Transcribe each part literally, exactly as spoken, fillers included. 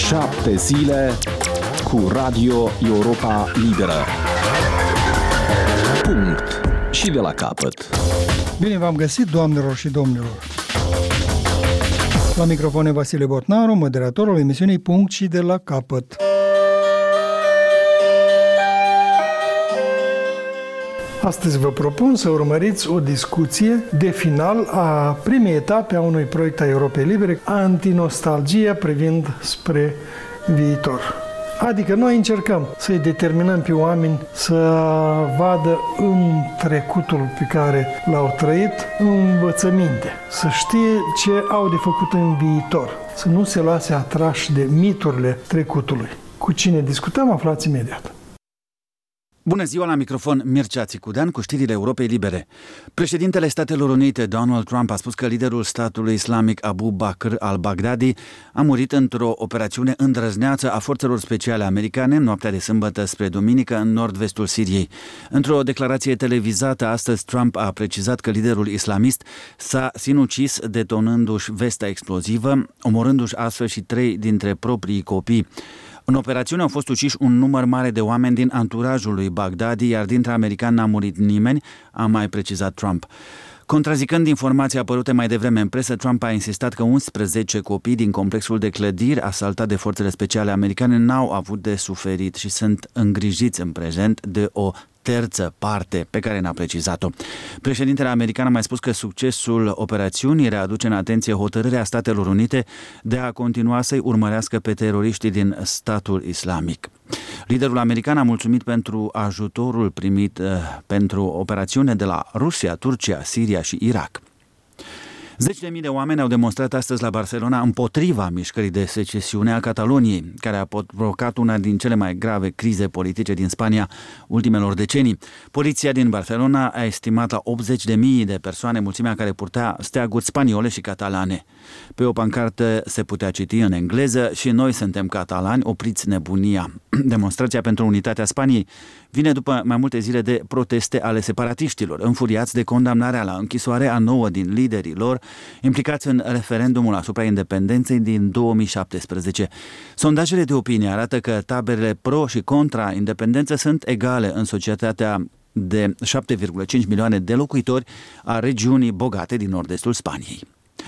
Șapte zile cu Radio Europa Liberă. Punct. Și de la capăt. Bine v-am găsit, doamnelor și domnilor. La microfon Vasile Botnaru, moderatorul emisiunii Punct și de la capăt. Astăzi vă propun să urmăriți o discuție de final a primei etape a unui proiect a Europei Libere, Antinostalgia privind spre viitor. Adică noi încercăm să-i determinăm pe oameni să vadă în trecutul pe care l-au trăit învățăminte, să știe ce au de făcut în viitor, să nu se lase atrași de miturile trecutului. Cu cine discutăm, aflați imediat. Bună ziua, la microfon Mircea Țicudean cu știrile Europei Libere. Președintele Statelor Unite, Donald Trump, a spus că liderul statului islamic Abu Bakr al-Baghdadi a murit într-o operațiune îndrăzneață a forțelor speciale americane în noaptea de sâmbătă spre duminică în nord-vestul Siriei. Într-o declarație televizată astăzi, Trump a precizat că liderul islamist s-a sinucis detonându-și vesta explozivă, omorându-și astfel și trei dintre proprii copii. În operațiune au fost uciși un număr mare de oameni din anturajul lui Baghdadi, iar dintre americani n-a murit nimeni, a mai precizat Trump. Contrazicând informații apărute mai devreme în presă, Trump a insistat că unsprezece copii din complexul de clădiri asaltat de forțele speciale americane n-au avut de suferit și sunt îngrijiți în prezent de o terță parte pe care n-a precizat-o. Președintele american a mai spus că succesul operațiunii readuce în atenție hotărârea Statelor Unite de a continua să-i urmărească pe teroriștii din statul islamic. Liderul american a mulțumit pentru ajutorul primit uh, pentru operațiune de la Rusia, Turcia, Siria și Irak. Zeci de mii de oameni au demonstrat astăzi la Barcelona împotriva mișcării de secesiune a Cataloniei, care a provocat una din cele mai grave crize politice din Spania ultimelor decenii. Poliția din Barcelona a estimat la optzeci de mii de persoane mulțimea care purtea steaguri spaniole și catalane. Pe o pancartă se putea citi în engleză: și noi suntem catalani, opriți nebunia. Demonstrația pentru unitatea Spaniei vine după mai multe zile de proteste ale separatiștilor, înfuriați de condamnarea la închisoare a nouă din liderii lor implicați în referendumul asupra independenței din două mii șaptesprezece. Sondajele de opinie arată că taberele pro și contra independență sunt egale în societatea de șapte virgulă cinci milioane de locuitori a regiunii bogate din nord-estul Spaniei.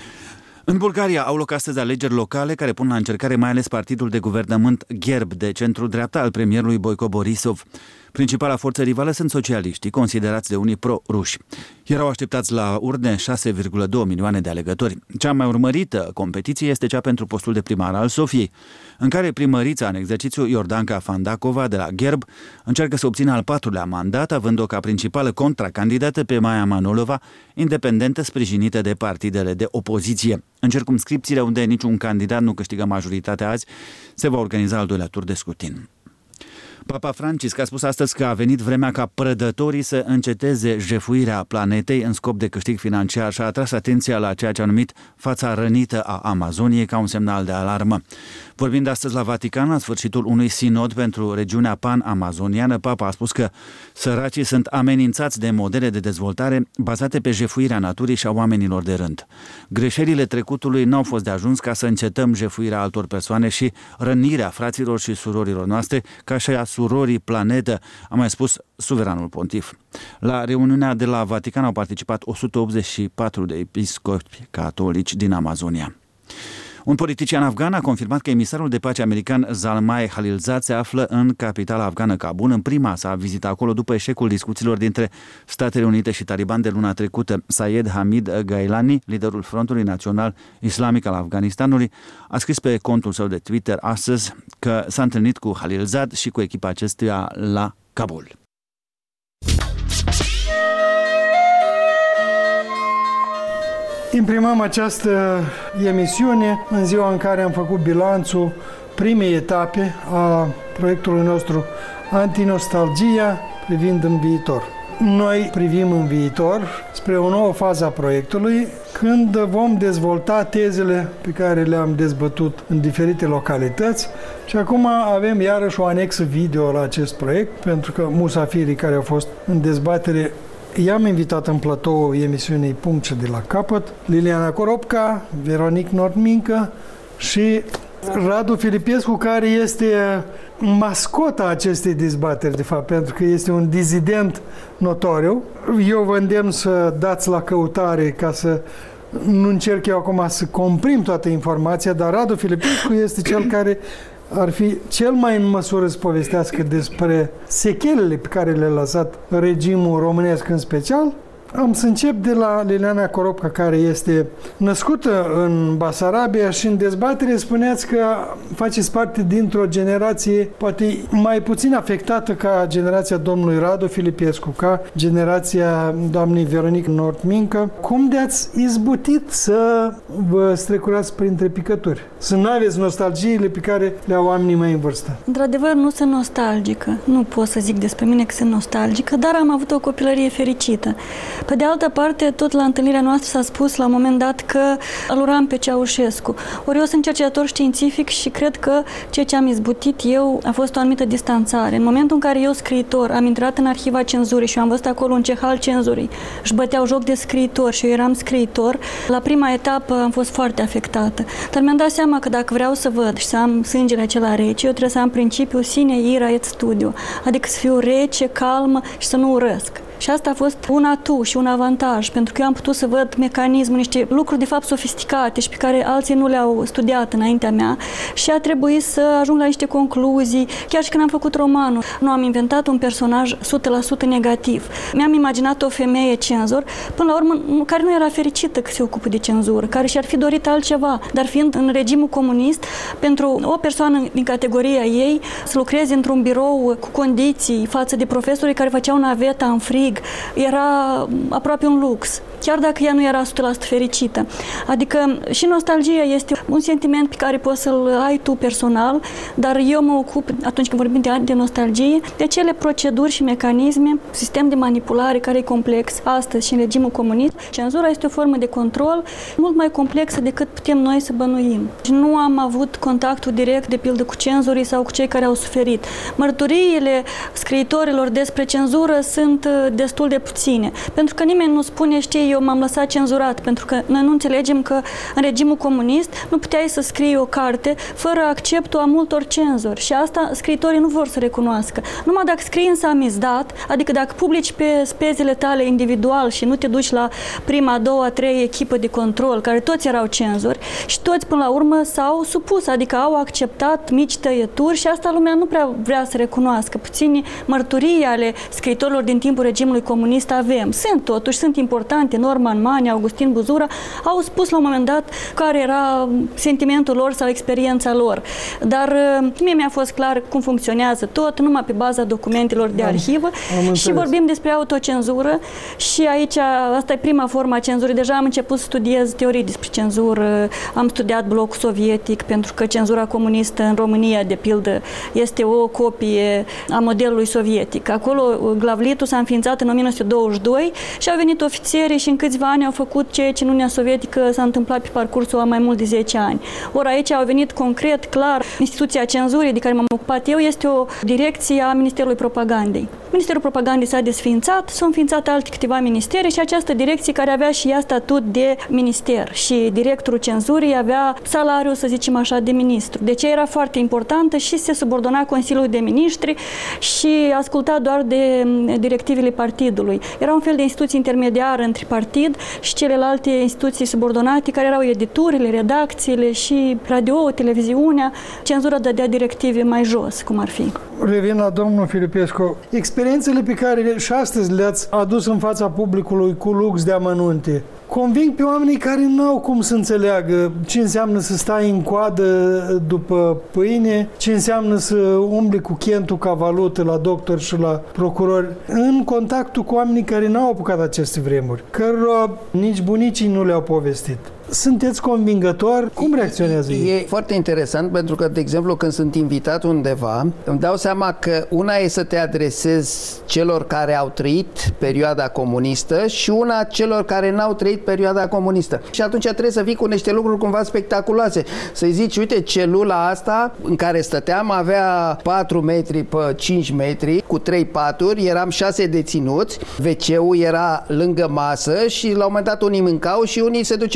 În Bulgaria au loc astăzi alegeri locale care pun la încercare mai ales partidul de guvernământ Gerb de centru-dreapta al premierului Boico Borisov. Principala forță rivală sunt socialiștii, considerați de unii pro-ruși. Erau așteptați la urne șase virgulă doi milioane de alegători. Cea mai urmărită competiție este cea pentru postul de primar al Sofiei, în care primărița în exercițiu Iordanca Fandakova de la Gerb încearcă să obțină al patrulea mandat, având-o ca principală contracandidată pe Maia Manolova, independentă sprijinită de partidele de opoziție. În circumscripțiile unde niciun candidat nu câștigă majoritatea azi, se va organiza al doilea tur de scrutin. Papa Francisc a spus astăzi că a venit vremea ca prădătorii să înceteze jefuirea planetei în scop de câștig financiar și a atras atenția la ceea ce a numit fața rănită a Amazoniei ca un semnal de alarmă. Vorbind astăzi la Vatican, la sfârșitul unui sinod pentru regiunea pan-amazoniană, Papa a spus că săracii sunt amenințați de modele de dezvoltare bazate pe jefuirea naturii și a oamenilor de rând. Greșelile trecutului n-au fost de ajuns ca să încetăm jefuirea altor persoane și rănirea fraților și surorilor noastre, ca și a surorii planetă, a mai spus suveranul pontif. La reuniunea de la Vatican au participat o sută optzeci și patru de episcopi catolici din Amazonia. Un politician afgan a confirmat că emisarul de pace american Zalmay Khalilzad se află în capitala afgană Kabul, în prima sa vizită acolo după eșecul discuțiilor dintre Statele Unite și Taliban de luna trecută. Syed Hamid Gailani, liderul Frontului Național Islamic al Afganistanului, a scris pe contul său de Twitter astăzi că s-a întâlnit cu Khalilzad și cu echipa acestuia la Kabul. Imprimăm această emisiune în ziua în care am făcut bilanțul primei etape a proiectului nostru Antinostalgia privind în viitor. Noi privim în viitor spre o nouă fază a proiectului, când vom dezvolta tezele pe care le-am dezbătut în diferite localități și acum avem iarăși o anexă video la acest proiect, pentru că musafirii care au fost în dezbatere i-am invitat în platou emisiunii Punct și de la capăt, Liliana Coropca, Veronic Nordmincă și Radu Filipescu, care este mascota acestei dezbateri, de fapt, pentru că este un dizident notoriu. Eu vă îndemn să dați la căutare ca să nu încerc eu acum să comprim toată informația, dar Radu Filipescu este cel care ar fi cel mai în măsură să povestească despre sechelele pe care le-a lăsat regimul românesc în special. Am să încep de la Liliana Coropca, care este născută în Basarabia și în dezbatere spuneați că faceți parte dintr-o generație poate mai puțin afectată ca generația domnului Radu Filipescu, ca generația doamnei Veronică Nort-Mincă. Cum de-ați izbutit să vă strecurați printre picături? Să nu aveți nostalgiile pe care le au oamenii mai în vârstă? Într-adevăr, nu sunt nostalgică. Nu pot să zic despre mine că sunt nostalgică, dar am avut o copilărie fericită. Pe de altă parte, tot la întâlnirea noastră s-a spus la un moment dat că îl uram pe Ceaușescu. Ori eu sunt cercetător științific și cred că ceea ce am izbutit eu a fost o anumită distanțare. În momentul în care eu, scriitor, am intrat în arhiva cenzurii și am văzut acolo un ceh al cenzurii, își băteau joc de scriitor și eu eram scriitor, la prima etapă am fost foarte afectată. Dar mi-am dat seama că dacă vreau să văd și să am sângele acela rece, eu trebuie să am principiul sine ira et studio, adică să fiu rece, calmă și să nu urăsc. Și asta a fost un atu și un avantaj, pentru că eu am putut să văd mecanismul, niște lucruri de fapt sofisticate și pe care alții nu le-au studiat înaintea mea și a trebuit să ajung la niște concluzii. Chiar și când am făcut romanul, nu am inventat un personaj o sută la sută negativ. Mi-am imaginat o femeie cenzor, până la urmă, care nu era fericită că se ocupă de cenzură, care și-ar fi dorit altceva, dar fiind în regimul comunist, pentru o persoană din categoria ei să lucreze într-un birou cu condiții față de profesorii care făceau naveta în frig, era aproape un lux, chiar dacă ea nu era o sută la sută fericită. Adică și nostalgia este un sentiment pe care poți să-l ai tu personal, dar eu mă ocup, atunci când vorbim de, de nostalgie, de acele proceduri și mecanisme, sistem de manipulare care e complex astăzi și în regimul comunist. Cenzura este o formă de control mult mai complexă decât putem noi să bănuim. Și nu am avut contactul direct, de pildă, cu cenzurii sau cu cei care au suferit. Mărturiile scriitorilor despre cenzură sunt destul de puține. Pentru că nimeni nu spune, știi, eu m-am lăsat cenzurat, pentru că noi nu înțelegem că în regimul comunist nu puteai să scrii o carte fără acceptul a multor cenzori și asta scriitorii nu vor să recunoască. Numai dacă scrii în samizdat, adică dacă publici pe spezele tale individual și nu te duci la prima, a doua, a treia echipă de control, care toți erau cenzori și toți până la urmă s-au supus, adică au acceptat mici tăieturi și asta lumea nu prea vrea să recunoască. Puțini mărturii ale scriitorilor din timpul regimului comunist avem. Sunt totuși, sunt importante. Norman Mani, Augustin Buzura au spus la un moment dat care era sentimentul lor sau experiența lor. Dar mie mi-a fost clar cum funcționează tot, numai pe baza documentelor de arhivă. Am și vorbim despre autocenzură și aici, asta e prima formă a cenzurii. Deja am început să studiez teorii despre cenzură, am studiat blocul sovietic, pentru că cenzura comunistă în România, de pildă, este o copie a modelului sovietic. Acolo Glavlitul s-a înființat în o mie nouă sute douăzeci și doi și au venit ofițeri și în câțiva ani au făcut ceea ce în Uniunea Sovietică s-a întâmplat pe parcursul a mai mult de zece ani. Ori aici au venit concret, clar, instituția cenzurii de care m-am ocupat eu este o direcție a Ministerului Propagandei. Ministerul Propagandei s-a desființat, s-au înființat alte câteva ministere și această direcție care avea și ea statut de minister și directorul cenzurii avea salariul, să zicem așa, de ministru. Deci era foarte importantă și se subordona Consiliului de Ministri și asculta doar de directivele partidului. Era un fel de instituție intermediară între partid și celelalte instituții subordonate, care erau editurile, redacțiile și radio, televiziunea. Cenzura dădea directive mai jos, cum ar fi. Revin la domnul Filipescu. Experiențele pe care și astăzi le-ați adus în fața publicului cu lux de amănunte conving pe oamenii care nu au cum să înțeleagă ce înseamnă să stai în coadă după pâine, ce înseamnă să umbli cu chentul ca valută la doctor și la procurori, în contactul cu oamenii care n-au apucat aceste vremuri, cărora nici bunicii nu le-au povestit. Sunteți convingător? Cum reacționează ei? E foarte interesant pentru că, de exemplu, când sunt invitat undeva, îmi dau seama că una e să te adresezi celor care au trăit perioada comunistă și una celor care n-au trăit perioada comunistă. Și atunci trebuie să vii cu niște lucruri cumva spectaculoase. Să-i zici, uite, celula asta în care stăteam avea patru metri pe cinci metri, cu trei paturi, eram șase deținuți, ve ce-ul era lângă masă și la un moment dat unii mâncau și unii se duceau la ve ce.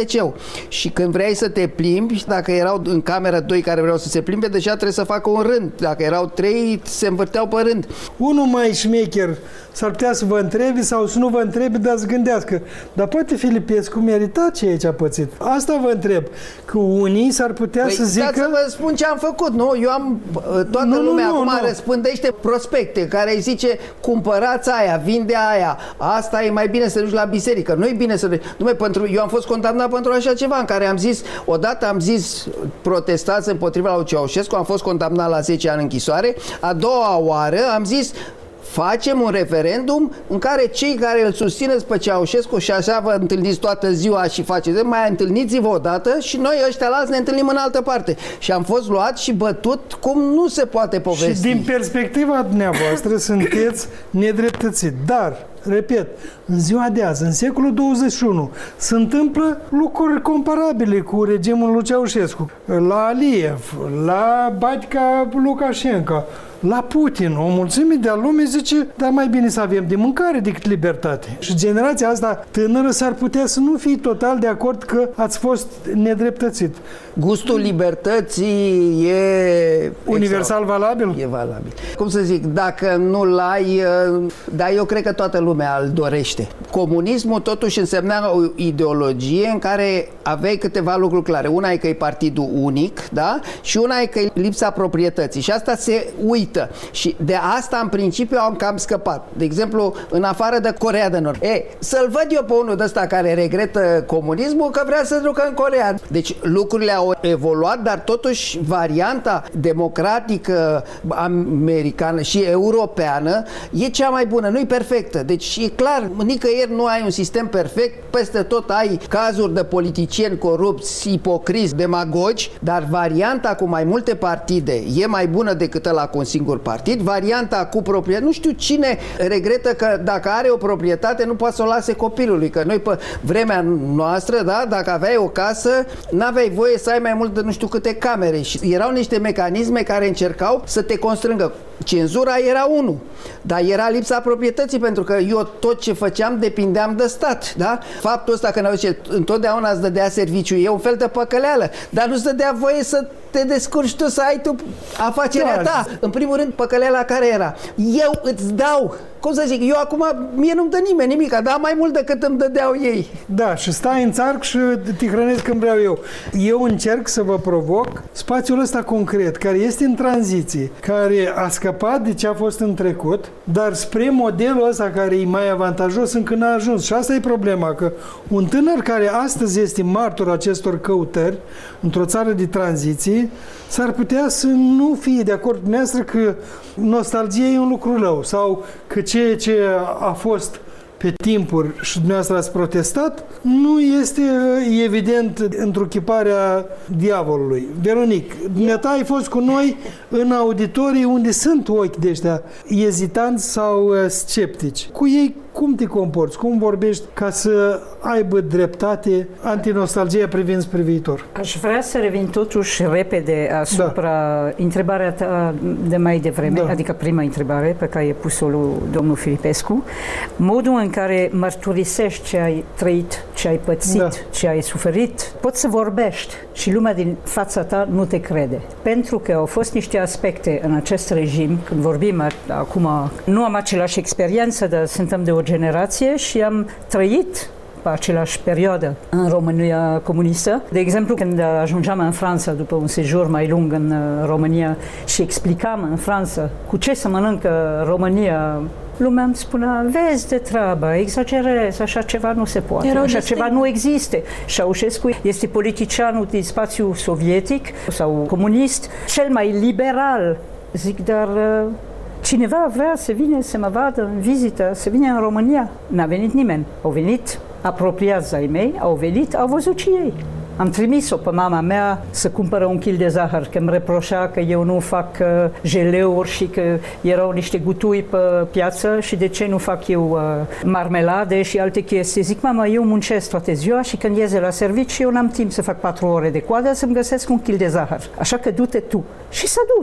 liceu. Și când vrei să te plimbi, dacă erau în cameră doi care vreau să se plimbe, deja trebuie să facă un rând. Dacă erau trei, se învârteau pe rând. Unul mai șmecher s-ar putea să vă întrebi sau să nu vă întrebi, dar să gândească. Dar poate Filipescu merita ceea ce a pățit. Asta vă întreb. Că unii s-ar putea păi, să zică... să vă spun ce am făcut, nu? Eu am... Toată nu, lumea nu, acum nu. răspândește prospecte care îi zice cumpărați aia, vinde aia, asta e mai bine să duci la biserică. Nu e bine să... Dumne, pentru... Eu am fost condamnat pentru așa ceva în care am zis, odată am zis protestați împotriva lui Ceaușescu, am fost condamnat la zece ani închisoare, a doua oară am zis facem un referendum în care cei care îl susțineți pe Ceaușescu și așa vă întâlniți toată ziua și faceți, mai întâlniți-vă odată și noi ăștia alți ne întâlnim în altă parte. Și am fost luat și bătut cum nu se poate povesti. Și din perspectiva dumneavoastră sunteți nedreptățit. Dar, repet, în ziua de azi, în secolul douăzeci și unu, se întâmplă lucruri comparabile cu regimul lui Ceaușescu. La Aliyev, la Baťka Lukashenko, la Putin, o mulțime de lume zice, dar mai bine să avem de mâncare decât libertate. Și generația asta tânără s-ar putea să nu fie total de acord că ați fost nedreptățit. Gustul libertății e... Universal valabil? E valabil. Cum să zic, dacă nu-l ai, dar eu cred că toată lumea îl dorește. Comunismul totuși însemna o ideologie în care aveai câteva lucruri clare. Una e că e partidul unic, da? Și una e că e lipsa proprietății. Și asta se uită. Și de asta, în principiu, am cam scăpat. De exemplu, în afară de Coreea de Nord. E, să-l văd eu pe unul de ăsta care regretă comunismul că vrea să ducă în Coreea. Deci lucrurile au evoluat, dar totuși varianta democratică americană și europeană e cea mai bună, nu e perfectă. Deci e clar, nicăieri nu ai un sistem perfect, peste tot ai cazuri de politicieni corupți, ipocriți, demagogi, dar varianta cu mai multe partide e mai bună decât ăla cu un singur partid. Varianta cu proprietate, nu știu cine regretă că dacă are o proprietate nu poate să o lase copilului, că noi pe vremea noastră, da, dacă aveai o casă, n-aveai voie să ai mai mult de nu știu câte camere și erau niște mecanisme care încercau să te constrângă. Cenzura era unul, dar era lipsa proprietății, pentru că eu tot ce făceam depindeam de stat, da? Faptul ăsta că ne zice, întotdeauna îți dădea serviciu, e un fel de păcăleală, dar nu-ți dădea voie să te descurci tu, să ai tu afacerea ta. În primul rând, păcăleala care era? Eu îți dau, cum să zic, eu acum, mie nu-mi dă nimeni nimic, dar mai mult decât îmi dădeau ei. Da, și stai în țarc și te hrănesc când vreau eu. Eu încerc să vă provoc spațiul ăsta concret, care este în tranziție, care a scăpat de ce a fost în trecut, dar spre modelul ăsta care e mai avantajos încă n-a ajuns. Și asta e problema, că un tânăr care astăzi este martor acestor căutări într-o țară de tranziție, s-ar putea să nu fie de acord cu dumneavoastră că nostalgia e un lucru rău sau că ceea ce a fost pe timpuri și dumneavoastră ați protestat, nu este evident întruchiparea diavolului. Veronic, dumneata ai fost cu noi în auditorii unde sunt ochi de ăștia ezitanți sau sceptici. Cu ei cum te comporți? Cum vorbești ca să aibă dreptate antinostalgia privind spre viitor? Aș vrea să revin totuși repede asupra da. întrebarea ta de mai devreme, da. adică prima întrebare pe care ai pus-o lui domnul Filipescu. Modul în care mărturisești ce ai trăit, ce ai pățit, da. ce ai suferit, poți să vorbești și lumea din fața ta nu te crede. Pentru că au fost niște aspecte în acest regim, când vorbim acum, nu am același experiență, dar suntem de o generație și am trăit pe același perioadă în România comunistă. De exemplu, când ajungeam în Franța după un sejur mai lung în România și explicam în Franța cu ce se mănâncă România, lumea îmi spunea, vezi de treabă, exagerezi, așa ceva nu se poate, Erau așa ceva nu există. Ceaușescu este politicianul din spațiul sovietic sau comunist, cel mai liberal. Zic, dar cineva vrea să vină să mă vadă în vizită, să vină în România. N-a venit nimeni. Au venit apropiați ai mei, au venit, au văzut și ei. Am trimis-o pe mama mea să cumpără un kil de zahăr, că îmi reproșea că eu nu fac uh, jeleuri și că erau niște gutui pe piață și de ce nu fac eu uh, marmelade și alte chestii. Zic, mama, eu muncesc toată ziua și când iese la serviciu eu n-am timp să fac patru ore de coadă să-mi găsesc un kil de zahăr. Așa că du-te tu. Și s-a dus.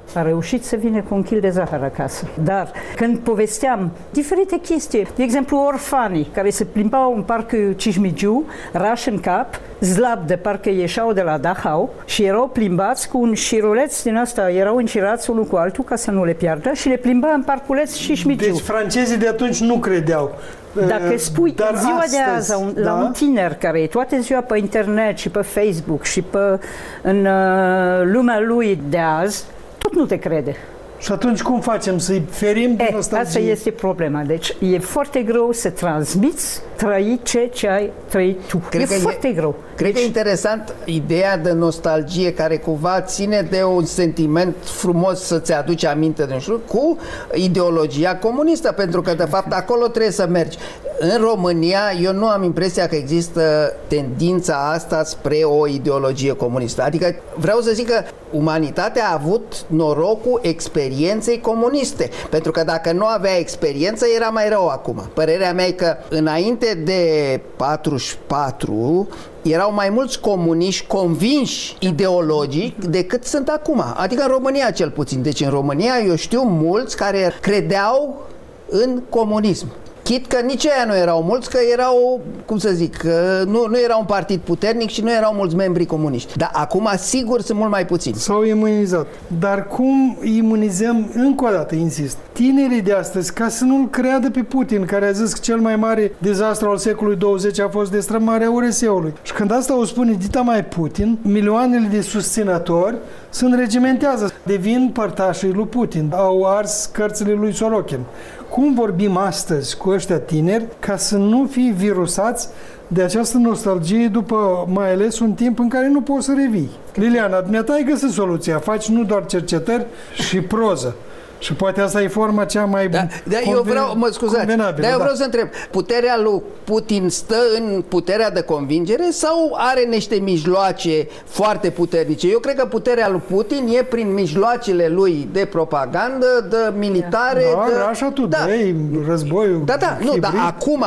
A reușit să vină cu un kil de zahăr acasă. Dar când povesteam diferite chestii, de exemplu orfanii care se plimbau în parcul Cismigiu, rași în cap, zlab de parcă ieșeau de la Dachau și erau plimbați cu un șiruleț din asta, erau încirați unul cu altul ca să nu le piardă și le plimba în parculeț Cismigiu. Deci francezii de atunci nu credeau. Dacă spui Dar ziua astăzi, de azi la un, da? la un tiner care e toată ziua pe internet și pe Facebook și pe, în uh, lumea lui de azi, tot nu te crede. Și atunci cum facem? Să-i ferim din nostalgie? Asta este problema. Deci e foarte greu să transmiți, trăi ce, ce ai trăit tu. Cred e că foarte e, greu. Cred deci, că e interesant ideea de nostalgie care cumva ține de un sentiment frumos să-ți aduci aminte de un lucru cu ideologia comunistă, pentru că de fapt acolo trebuie să mergi. În România eu nu am impresia că există tendința asta spre o ideologie comunistă. Adică vreau să zic că umanitatea a avut norocul experienței comuniste, pentru că dacă nu avea experiență era mai rău acum. Părerea mea e că înainte de patruzeci și patru erau mai mulți comuniști convinși ideologic decât sunt acum. Adică în România cel puțin. Deci în România eu știu mulți care credeau în comunism. Chit că nici aia nu erau mulți, că erau, cum să zic, nu, nu era un partid puternic și nu erau mulți membri comuniști. Dar acum, sigur, sunt mult mai puțini. S-au imunizat. Dar cum imunizăm, încă o dată, insist, tinerii de astăzi, ca să nu-l creadă pe Putin, care a zis că cel mai mare dezastru al secolului douăzeci a fost destrămarea U R S-ului. Și când asta o spune dita mai Putin, milioanele de susținători se înregimentează, devin părtașii lui Putin, au ars cărțile lui Sorokin. Cum vorbim astăzi cu ăștia tineri ca să nu fie virusați de această nostalgie după mai ales un timp în care nu poți să revii? Liliana, dumneata ai găsit soluția, faci nu doar cercetări și proză. Și poate asta e forma cea mai da, da, eu vreau, mă scuzați, dar eu vreau da. să întreb, puterea lui Putin stă în puterea de convingere sau are niște mijloace foarte puternice? Eu cred că puterea lui Putin e prin mijloacele lui de propagandă, de militare. Da, de... așa tu, da. Dă-i războiul. Da, da, nu, dar acum,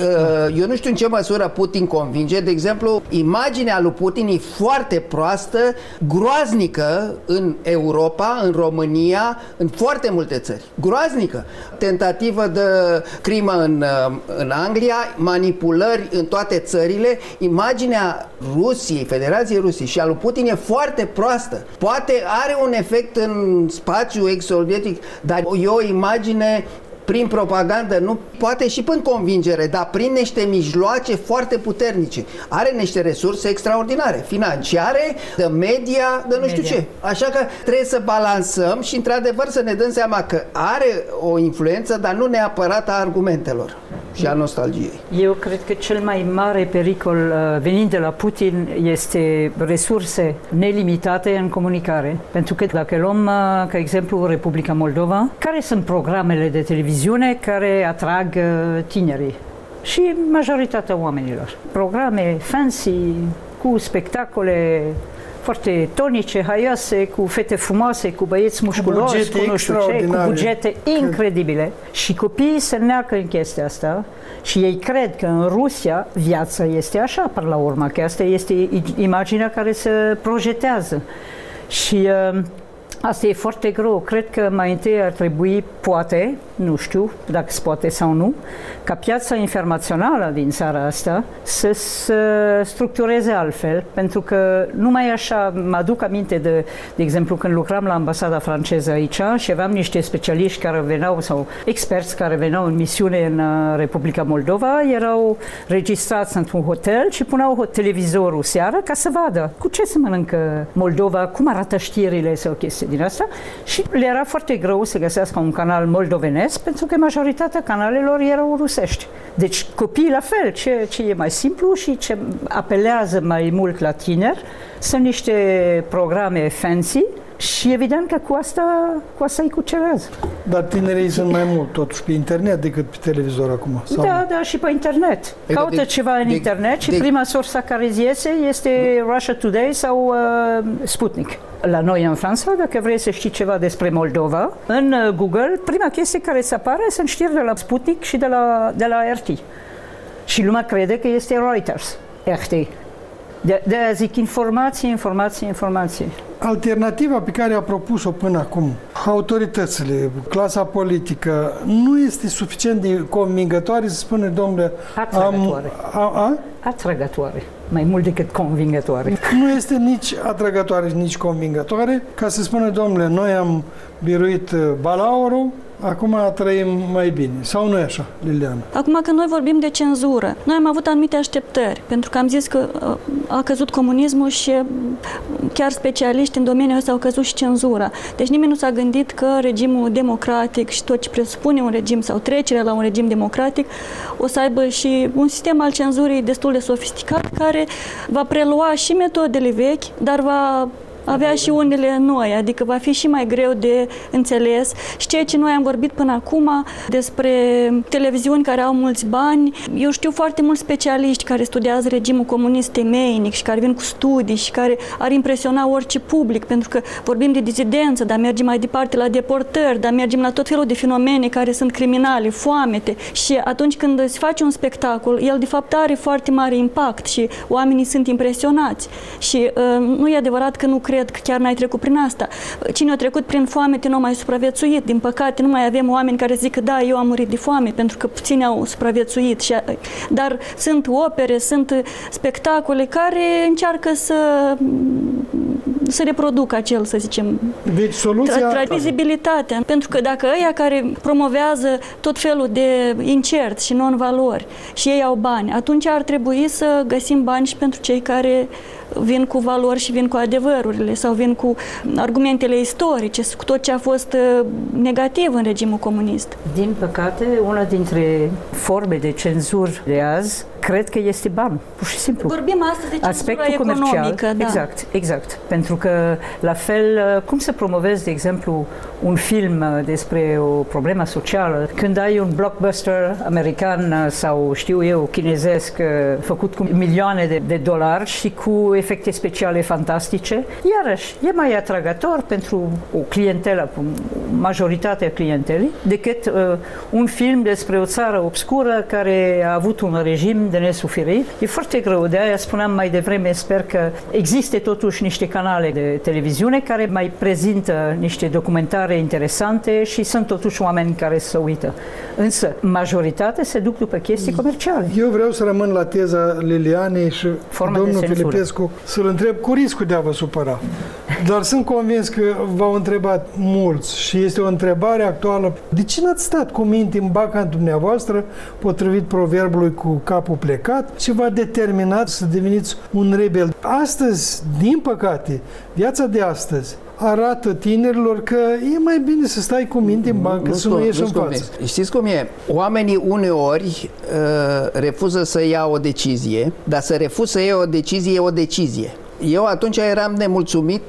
eu nu știu în ce măsură Putin convinge. De exemplu, imaginea lui Putin e foarte proastă, groaznică în Europa, în România, în foarte multe țări. Groaznică. Tentativă de crimă în, în Anglia, manipulări în toate țările. Imaginea Rusiei, Federației Rusiei și a lui Putin e foarte proastă. Poate are un efect în spațiul ex-sovietic, dar e o imagine prin propagandă, nu poate și prin convingere, dar prin niște mijloace foarte puternice. Are niște resurse extraordinare, financiare, de media, de nu știu ce. Așa că trebuie să balansăm și într-adevăr să ne dăm seama că are o influență, dar nu neapărat a argumentelor și a nostalgiei. Eu cred că cel mai mare pericol uh, venind de la Putin este resurse nelimitate în comunicare. Pentru că dacă luăm, uh, ca exemplu, Republica Moldova, care sunt programele de televiziune care atrag uh, tinerii și majoritatea oamenilor? Programe fancy, cu spectacole foarte tonice, haioase, cu fete frumoase, cu băieți mușculoși, cu nu știu ce, cu bugete incredibile. Și copiii se neacă în chestia asta și ei cred că în Rusia viața este așa, până la urmă, că asta este imaginea care se projetează. Și uh, asta e foarte greu. Cred că mai întâi ar trebui, poate, nu știu dacă se poate sau nu, ca piața informațională din țara asta să se structureze altfel, pentru că numai așa, mă aduc aminte de, de exemplu, când lucram la ambasada franceză aici și aveam niște specialiști care veneau, sau experți care veneau în misiune în Republica Moldova, erau registrați într-un hotel și puneau televizorul seara ca să vadă cu ce se mănâncă Moldova, cum arată știrile sau chestii din asta și le era foarte greu să găsească un canal moldovenesc pentru că majoritatea canalelor erau rusești. Deci copiii la fel, ce, ce e mai simplu și ce apelează mai mult la tineri sunt niște programe fancy și evident că cu asta, cu asta îi cucerează. Dar tinerii sunt mai mult totuși pe internet decât pe televizor acum. Sau? Da, da, și pe internet. Caută de, ceva în de, internet și de, prima sursă care îți iese este Russia Today sau uh, Sputnik. La noi în Franța, dacă vrei să știi ceva despre Moldova, în Google, prima chestie care îți apare sunt știri de la Sputnik și de la, de la R T. Și lumea crede că este Reuters, R T. De, de aia zic informație, informație, informație. Alternativa pe care a propus-o până acum autoritățile, clasa politică, nu este suficient de convingătoare să spune, domnule, atrăgătoare. Am, a, a? Atrăgătoare, mai mult decât convingătoare. Nu este nici atrăgătoare, nici convingătoare, ca să spună, domnule, noi am biruit balaurul, acum trăim mai bine. Sau nu e așa, Liliana? Acum când noi vorbim de cenzură, noi am avut anumite așteptări, pentru că am zis că a căzut comunismul și chiar specialiști în domeniul ăsta au căzut și cenzura. Deci nimeni nu s-a gândit că regimul democratic și tot ce presupune un regim sau trecerea la un regim democratic o să aibă și un sistem al cenzurii destul de sofisticat care va prelua și metodele vechi, dar va avea și unele noi, adică va fi și mai greu de înțeles. Și ceea ce noi am vorbit până acum despre televiziuni care au mulți bani, eu știu foarte mulți specialiști care studiază regimul comunist temeinic și care vin cu studii și care ar impresiona orice public, pentru că vorbim de dizidență, dar mergem mai departe la deportări, dar mergem la tot felul de fenomene care sunt criminale, foamete. Și atunci când se face un spectacol, el de fapt are foarte mare impact și oamenii sunt impresionați. Și uh, nu e adevărat că nu cred că chiar n-ai trecut prin asta. Cine a trecut prin foamete nu a mai supraviețuit. Din păcate, nu mai avem oameni care zic că da, eu am murit de foame, pentru că puțini au supraviețuit. Și, dar sunt opere, sunt spectacole care încearcă să să reproducă acel, să zicem, deci, soluția... tra- vizibilitatea. Pentru că dacă ăia care promovează tot felul de incerți și non-valori și ei au bani, atunci ar trebui să găsim bani și pentru cei care vin cu valori și vin cu adevărurile sau vin cu argumentele istorice, cu tot ce a fost negativ în regimul comunist. Din păcate, una dintre forme de cenzură de azi, cred că este banul, pur și simplu. Vorbim astăzi de cenzura aspectul economică. Comercial, da. Exact, exact. Pentru că, la fel, cum să promovezi, de exemplu, un film despre o problemă socială, când ai un blockbuster american sau, știu eu, chinezesc, făcut cu milioane de, de dolari și cu efecte speciale fantastice, iarăși, e mai atrăgător pentru o clientelă, majoritatea clientelei, decât uh, un film despre o țară obscură care a avut un regim de nesuferit. E foarte greu, de aia spuneam mai devreme, sper că există totuși niște canale de televiziune care mai prezintă niște documentare interesante și sunt totuși oameni care se uită. Însă, majoritatea se duc după chestii comerciale. Eu vreau să rămân la teza Lilianei și Forma domnul Filipescu să-l întreb cu riscul de a vă supăra. Dar sunt convins că v-au întrebat mulți și este o întrebare actuală. De ce n-ați stat cu minte în baca dumneavoastră, potrivit proverbului cu capul plecat, ce v-a determinat să deveniți un rebel? Astăzi, din păcate, viața de astăzi arată tinerilor că e mai bine să stai cu minte în bancă, nu, să nu ieși în față. Știți cum e? Oamenii uneori uh, refuză să ia o decizie, dar să refuz să ia o decizie e o decizie. Eu atunci eram nemulțumit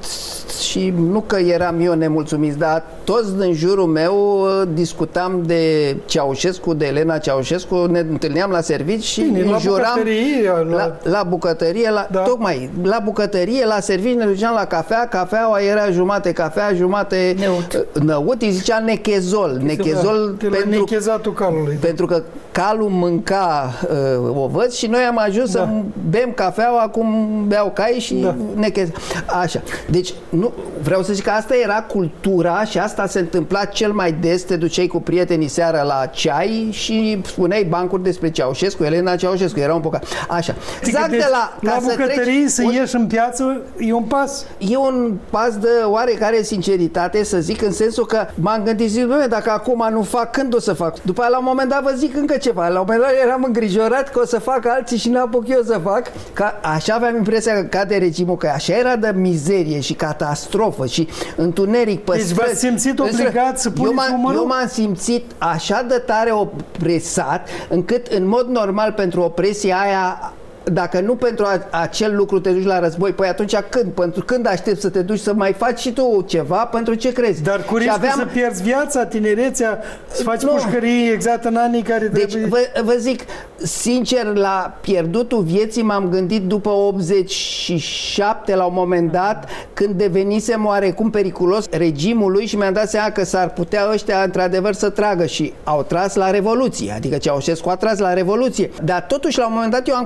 și nu că eram eu nemulțumit, dar toți din jurul meu discutam de Ceaușescu, de Elena Ceaușescu, ne întâlneam la servici și Bine, înjuram la bucătărie, la... La, la bucătărie, la, da. tocmai, la bucătărie, la servici ne duceam la cafea, cafeaua era jumate cafea, jumate năut, năut îi zicea nechezol, nechezol da, pentru, nechezatul calului. Pentru că calul mânca uh, ovăți și noi am ajuns da. să bem cafeaua cum beau cai și da. nechez. Așa. Deci, nu, vreau să zic că asta era cultura și asta se întâmpla cel mai des, te duceai cu prietenii seara la ceai și spuneai bancuri despre Ceaușescu, Elena Ceaușescu, era un pocat. Așa. Exact de la, la bucătărie să, să un, ieși în piață e un pas. E un pas de oarecare sinceritate, să zic, în sensul că m-am gândit, zic, bă, dacă acum nu fac, când o să fac? După aia, la un moment dat, vă zic încă ceva. La un moment dat eram îngrijorat că o să fac alții și n-apuc eu să fac. Că așa aveam impresia că cade regimul, că așa era de mizerie și catastrofă și întuneric pe Deci v-ați simțit obligat să puneți umărul? Eu m-am simțit așa de tare opresat, încât în mod normal pentru opresia aia, dacă nu pentru a, acel lucru te duci la război, păi atunci când? Pentru când aștepți să te duci să mai faci și tu ceva? Pentru ce crezi? Dar cu riscul aveam... să pierzi viața, tinerețea, să faci nu. pușcării exact în anii care deci, trebuie... Vă, vă zic, sincer, la pierdutul vieții m-am gândit după optzeci și șapte la un moment dat, când devenisem oarecum periculos regimului și mi-am dat seama că s-ar putea ăștia într-adevăr să tragă și au tras la Revoluție, adică Ceaușescu a tras la Revoluție. Dar totuși la un moment dat eu am crezut în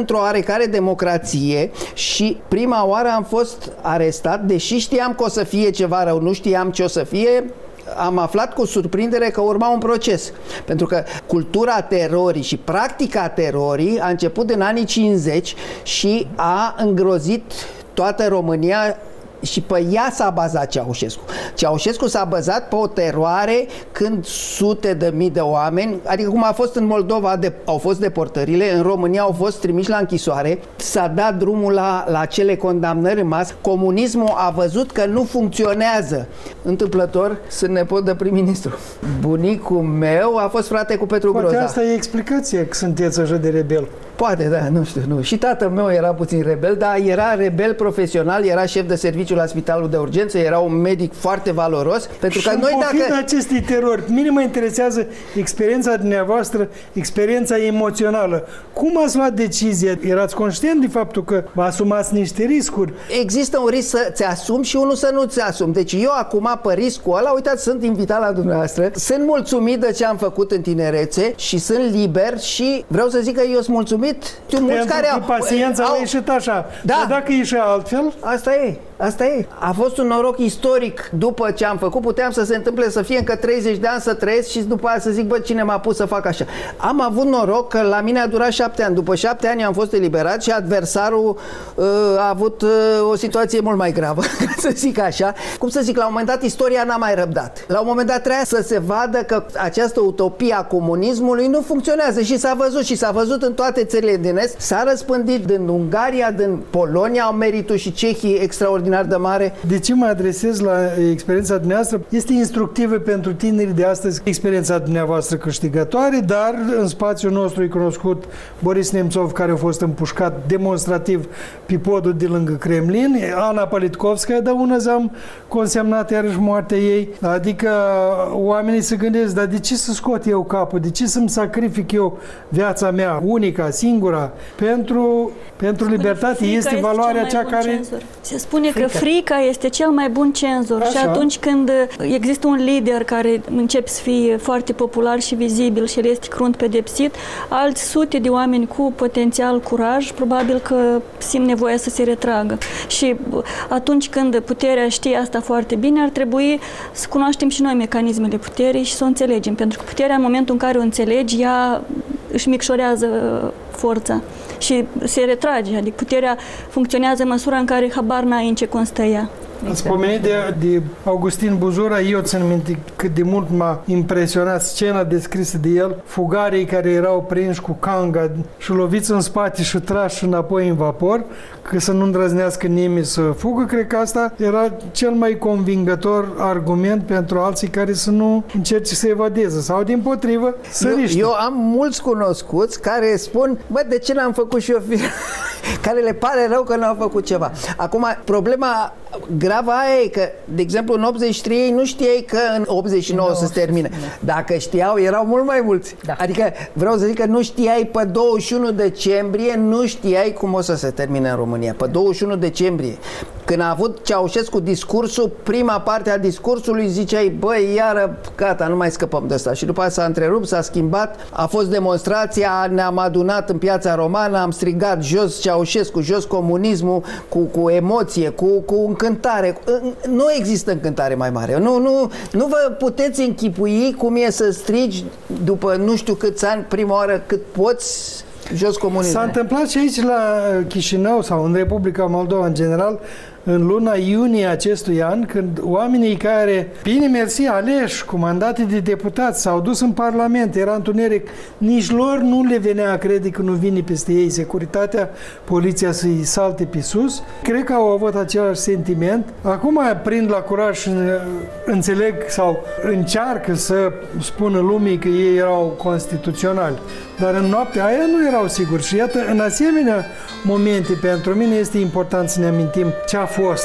într-o oarecare democrație și prima oară am fost arestat, deși știam că o să fie ceva rău, nu știam ce o să fie. Am aflat cu surprindere că urma un proces. Pentru că cultura terorii și practica terorii a început în anii cincizeci și a îngrozit toată România și pe ea s-a bazat Ceaușescu. Ceaușescu s-a bazat pe o teroare când sute de mii de oameni, adică cum a fost în Moldova, de, au fost deportările, în România au fost trimiși la închisoare, s-a dat drumul la, la cele condamnări în masă. Comunismul a văzut că nu funcționează. Întâmplător, sunt nepot de prim-ministru. Bunicul meu a fost frate cu Petru Groza. Poate asta e explicația că sunteți așa de rebel. Poate, da, nu știu, nu. Și tatăl meu era puțin rebel, dar era rebel profesional, era șef de serviciu la spitalul de urgență, era un medic foarte valoros, pentru că și noi dacă... acestei terori, mine mă interesează experiența dumneavoastră, experiența emoțională. Cum ați luat decizia? Erați conștient de faptul că vă asumați niște riscuri? Există un risc să-ți asumi și unul să nu-ți asumi. Deci eu acum, pe riscul ăla, uitați, sunt invitat la dumneavoastră, sunt mulțumit de ce am făcut în tinerețe și sunt liber și vreau să zic că eu sunt mulțumit. Tu, mulți pentru care că au... paciența au... a ieșit așa. Da. Dar dacă ieșea altfel... Asta e. Asta e. A fost un noroc istoric după ce am făcut. Puteam să se întâmple să fie încă treizeci de ani să trăiesc și după aia să zic, bă, cine m-a pus să fac așa. Am avut noroc că la mine a durat șapte ani. După șapte ani am fost eliberat și adversarul uh, a avut uh, o situație mult mai gravă, să zic așa. Cum să zic, la un moment dat istoria n-a mai răbdat. La un moment dat trebuia să se vadă că această utopie a comunismului nu funcționează și s-a văzut și s-a văzut în toate țările din Est. S-a răspândit din Ungaria, din Polonia, au meritul și Cehii extraordinar de mare. De ce mă adresez la experiența dumneavoastră? Este instructivă pentru tinerii de astăzi experiența dumneavoastră câștigătoare, dar în spațiul nostru e cunoscut Boris Nemțov, care a fost împușcat demonstrativ pe podul de lângă Kremlin, Ana Politkovskaya, de una zi-am consemnat iarăși moartea ei. Adică oamenii se gândesc, dar de ce să scot eu capul? De ce să-mi sacrific eu viața mea, unica, singura, pentru, pentru libertate? Este valoarea cea care... Cenzor. Se spune frica. că frica este cel mai bun cenzor. Așa. Și atunci când există un lider care începe să fie foarte popular și vizibil și el este crunt pedepsit, alți sute de oameni cu potențial curaj probabil că simt nevoia să se retragă. Și atunci când puterea știe asta foarte bine, ar trebui să cunoaștem și noi mecanismele puterii și să o înțelegem. Pentru că puterea, în momentul în care o înțelegi, ea își micșorează forța și se retrage. Adică puterea funcționează în măsura în care habar n-ai în ce constă ea. Ați pomenit de, de Augustin Buzura, eu țin minte cât de mult m-a impresionat scena descrisă de el, fugarii care erau prinși cu canga și loviți în spate și trași înapoi în vapor, că să nu îndrăznească nimeni să fugă. Cred că asta era cel mai convingător argument pentru alții care să nu încerce să evadeze sau dimpotrivă să riște. Eu, eu am mulți cunoscuți care spun, bă, de ce n-am făcut și eu fi... care le pare rău că n-au făcut ceva. Acum, problema gravă aia e că, de exemplu, în optzeci și trei nu știai că în optzeci și nouă no, să se termine. Dacă știau, erau mult mai mulți. Da. Adică, vreau să zic că nu știai pe douăzeci și unu decembrie, nu știai cum o să se termine în România. Pe douăzeci și unu decembrie, când a avut Ceaușescu discursul, prima parte a discursului ziceai, băi, iară, gata, nu mai scăpăm de asta. Și după aceea s-a întrerupt, s-a schimbat, a fost demonstrația, ne-am adunat în Piața Romană, am strigat jos Ceaușescu, jos comunismul, cu, cu emoție, cu, cu încântare. Nu există încântare mai mare. Nu, nu, nu vă puteți închipui cum e să strigi după nu știu câți ani, prima oară cât poți, jos comunismul. S-a întâmplat și aici la Chișinău sau în Republica Moldova în general, în luna iunie acestui an, când oamenii care, bine mersi, aleși cu mandate de deputați, s-au dus în Parlament, era întuneric, nici lor nu le venea a crede că nu vine peste ei securitatea, poliția să-i salte pe sus. Cred că au avut același sentiment. Acum prind la curaj și înțeleg sau încearcă să spună lumii că ei erau constituționali. Dar în noaptea aia nu erau siguri. Și iată, în asemenea momente, pentru mine este important să ne amintim ce a fost.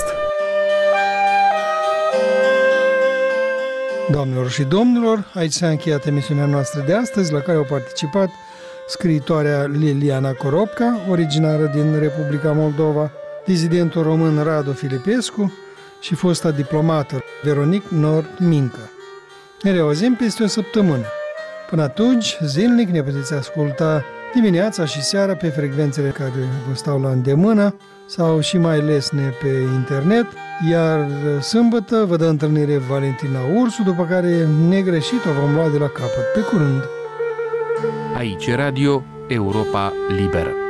Doamnelor și domnilor, aici s-a încheiat emisiunea noastră de astăzi, la care au participat scriitoarea Liliana Coropca, originară din Republica Moldova, dizidentul român Radu Filipescu și fosta diplomată Veronique Nord-Mincă. Ne reauzim peste o săptămână. Până atunci, zilnic ne puteți asculta dimineața și seara pe frecvențele care vă stau la îndemână sau și mai lesne pe internet, iar sâmbătă vă dă întâlnire Valentina Ursu, după care negreșit o vom lua de la capăt. Pe curând! Aici Radio Europa Liberă.